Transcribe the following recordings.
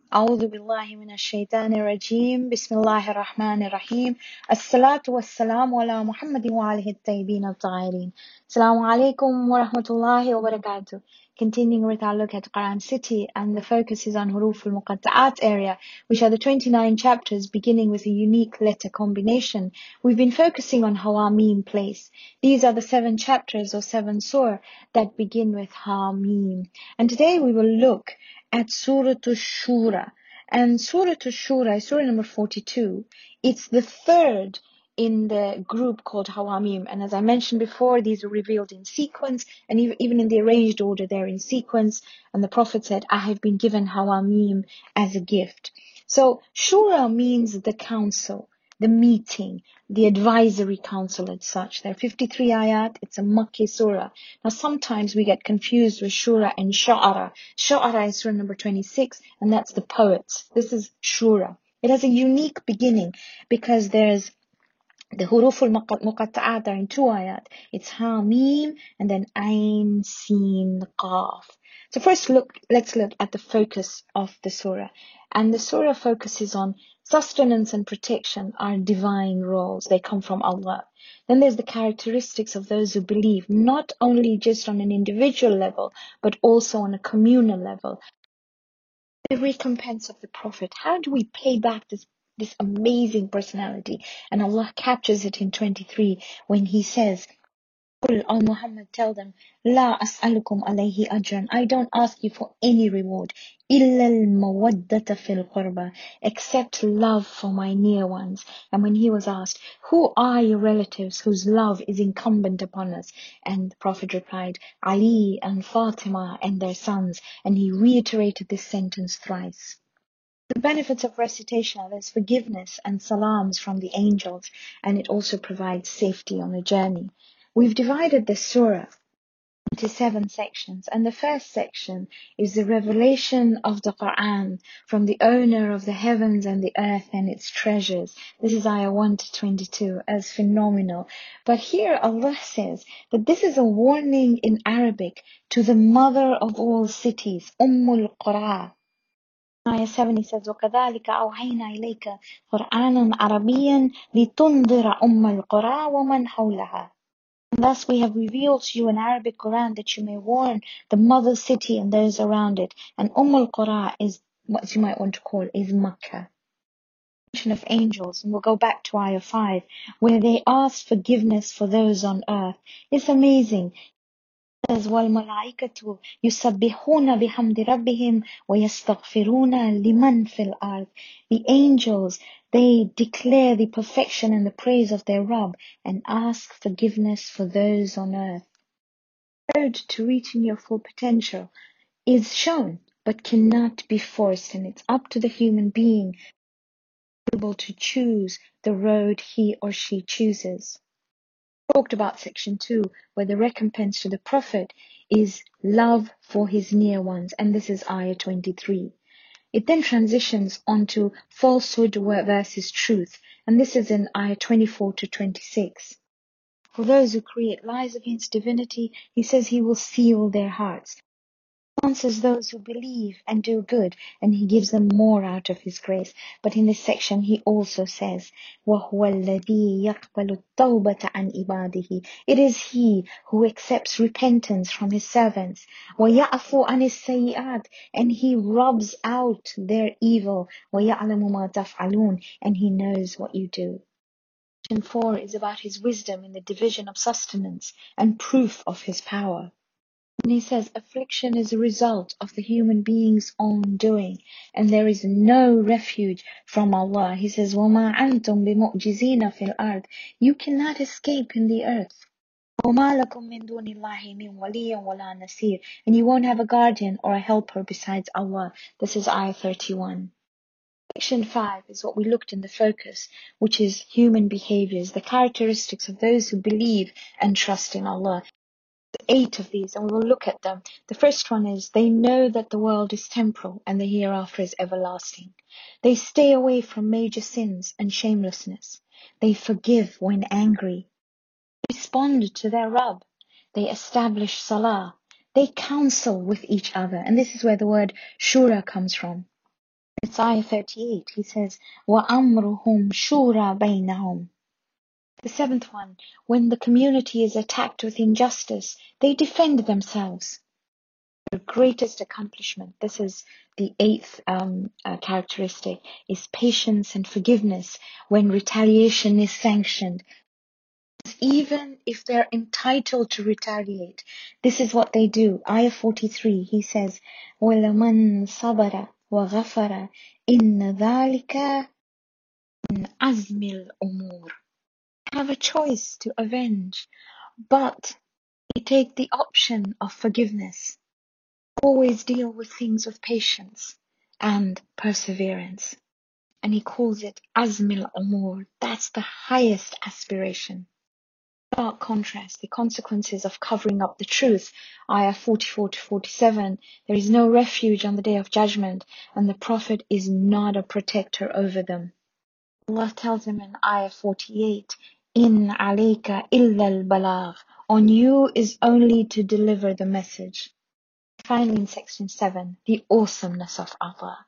أعوذ بالله من الشيطان الرجيم بسم الله الرحمن الرحيم الصلاة والسلام على محمد وآله الطيبين الطاهرين. Assalamu alaikum wa rahmatullahi wa barakatuh. Continuing with our look at Quran City, and the focus is on Huruf al-Muqatta'at area, which are the 29 chapters beginning with a unique letter combination. We've been focusing on Hawamim place. These are the 7 chapters or 7 surah that begin with Hamim. And today we will look at Surah Ash-Shura. And Surah Ash-Shura is Surah number 42. It's the third in the group called Hawamim. And as I mentioned before, these are revealed in sequence, and even in the arranged order, they're in sequence. And the Prophet said, I have been given Hawamim as a gift. So Shura means the council, the meeting, the advisory council as such. There are 53 ayat. It's a Makki surah. Now sometimes we get confused with Shura and Sha'ara. Sha'ara is surah number 26, and that's the poets. This is Shura. It has a unique beginning because there's the huruf al-muqatta'at are in 2 ayat. It's ha, mim, and then ain, sin, qaf. So first let's look at the focus of the surah. And the surah focuses on sustenance and protection are divine roles. They come from Allah. Then there's the characteristics of those who believe, not only just on an individual level, but also on a communal level. The recompense of the Prophet. How do we pay back this amazing personality? And Allah captures it in 23 when He says, "Qul, O Muhammad, tell them, La as'alukum alayhi ajran. I don't ask you for any reward. Illa al-mawaddata fil qurba, except love for my near ones." And when he was asked, who are your relatives whose love is incumbent upon us? And the Prophet replied, Ali and Fatima and their sons. And he reiterated this sentence thrice. The benefits of recitation are there's forgiveness and salams from the angels, and it also provides safety on a journey. We've divided the surah into 7 sections, and the first section is the revelation of the Quran from the owner of the heavens and the earth and its treasures. This is ayah 1 to 22, as phenomenal. But here Allah says that this is a warning in Arabic to the mother of all cities, Ummul Qura. Ayah 7 says, وَكَذَلِكَ أَوْحَيْنَا إِلَيْكَ قُرْآنًا عَرَبِيًّا لِتُنْذِرَ أُمَّ الْقُرَى وَمَنْ حَوْلَهَا. And thus we have revealed to you an Arabic Quran that you may warn the mother city and those around it. And Qura is what you might want to call is Makkah. Mention of angels, and we'll go back to ayah 5, where they asked forgiveness for those on earth. It's amazing. وَالْمَلَائِكَةُ يُسَبِّحُونَ بِحَمْدِ رَبِّهِمْ وَيَسْتَغْفِرُونَ لِمَنْ فِي الْأَرْضِ. The angels, they declare the perfection and the praise of their Rabb and ask forgiveness for those on earth. The road to reaching your full potential is shown, but cannot be forced, and it's up to the human being able to choose the road he or she chooses. Talked about section 2, where the recompense to the Prophet is love for his near ones, and this is ayah 23. It then transitions onto falsehood versus truth, and this is in ayah 24 to 26. For those who create lies against divinity, he says he will seal their hearts. He answers those who believe and do good, and he gives them more out of his grace. But in this section, he also says, وَهُوَ الَّذِي يَقْبَلُ التَّوْبَةَ عَنْ عِبَادِهِ. It is he who accepts repentance from his servants. وَيَعْفُو عَنِ السَّيِّئَاتِ. And he rubs out their evil. وَيَعْلَمُ مَا تَفْعَلُونَ. And he knows what you do. Section 4 is about his wisdom in the division of sustenance and proof of his power. And he says, affliction is a result of the human being's own doing, and there is no refuge from Allah. He says, وَمَا أَنْتُمْ بِمُعْجِزِينَ فِي الْأَرْضِ. You cannot escape in the earth. وَمَا لَكُم مِّن دُونِ اللَّهِ مِن وَلِيٍّ وَلَا نَصِيرٍ. And you won't have a guardian or a helper besides Allah. This is ayah 31. Section 5 is what we looked in the focus, which is human behaviors, the characteristics of those who believe and trust in Allah. 8 of these, and we will look at them. The first one is they know that the world is temporal and the hereafter is everlasting. They stay away from major sins and shamelessness. They forgive when angry. They respond to their Rabb. They establish salah. They counsel with each other, and this is where the word shura comes from. It's ayah 38. He says, وَأَمْرُهُمْ شُورَى بَيْنَهُمْ. The seventh one, when the community is attacked with injustice, they defend themselves. Their greatest accomplishment, this is the eighth characteristic, is patience and forgiveness when retaliation is sanctioned. Even if they're entitled to retaliate, this is what they do. Ayah 43, he says, وَلَمَنْ صَبَرَ وَغَفَرَ إِنَّ ذَلِكَ مِنْ عَزْمِ الْأُمُورِ. Have a choice to avenge, but you take the option of forgiveness. Always deal with things with patience and perseverance. And he calls it Azmil Umur. That's the highest aspiration. Stark contrast, the consequences of covering up the truth. Ayah 44 to 47. There is no refuge on the day of judgment, and the Prophet is not a protector over them. Allah tells him in Ayah 48, In alayka illa al-balagh. On you is only to deliver the message. Finally, in section 7, the awesomeness of Allah.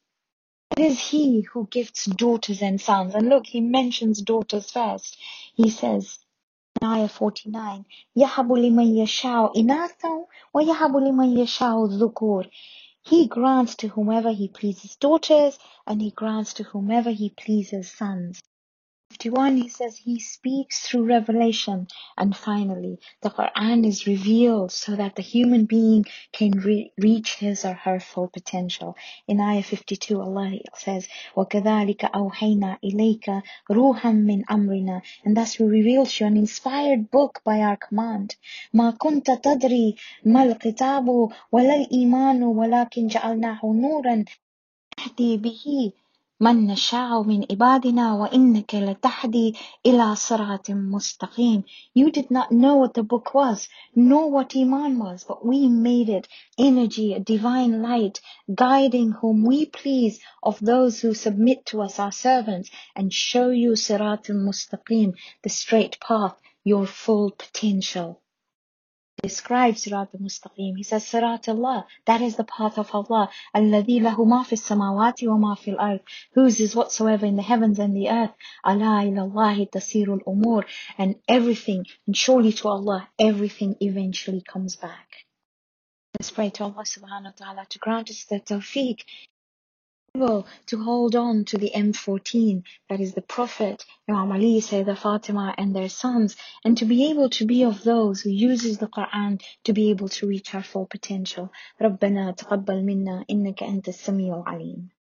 It is He who gifts daughters and sons. And look, He mentions daughters first. He says in Ayah 49, يَهَبُ لِمَنْ يَشَاءُ إِنَاثًا وَيَهَبُ لِمَنْ يَشَاءُ الذُّكُورَ. He grants to whomever He pleases daughters, and He grants to whomever He pleases sons. 51, he says He speaks through revelation. And finally, the Quran is revealed so that the human being can reach his or her full potential. In Ayah 52, Allah says, وَكَذَلِكَ أَوْحَيْنَا إِلَيْكَ رُوحًا مِّنْ أَمْرِنَا. And thus we reveal to you an inspired book by our command. مَا كُنْتَ تَدْرِي مَا الْكِتَابُ وَلَا الْإِيمَانُ وَلَكِنْ جَعَلْنَاهُ نُورًا نهدي به من نشاء من عبادنا وإنك لتهدي إلى صراط مستقيم. You did not know what the book was, nor what Iman was, but we made it energy, a divine light, guiding whom we please of those who submit to us, our servants, and show you Sirat al-Mustaqim, the straight path, your full potential. Describes Sirat al-Mustaqim. He says, Sirat Allah, that is the path of Allah. الَّذِي لَهُ مَا فِي السَّمَاوَاتِ وَمَا فِي الْأَرْضِ. Whose is whatsoever in the heavens and the earth. أَلَا إِلَى اللَّهِ تَصِيرُ الْأُمُورِ. And everything, and surely to Allah, everything eventually comes back. Let's pray to Allah subhanahu wa ta'ala to grant us the tawfiq to hold on to the M14, that is the Prophet, Imam Ali, Sayyidah Fatima and their sons, and to be able to be of those who uses the Quran to be able to reach our full potential. رَبَّنَا تَقَبَّلْ مِنَّا إِنَّكَ أَنْتَ السَّمِيعُ الْعَلِيمُ.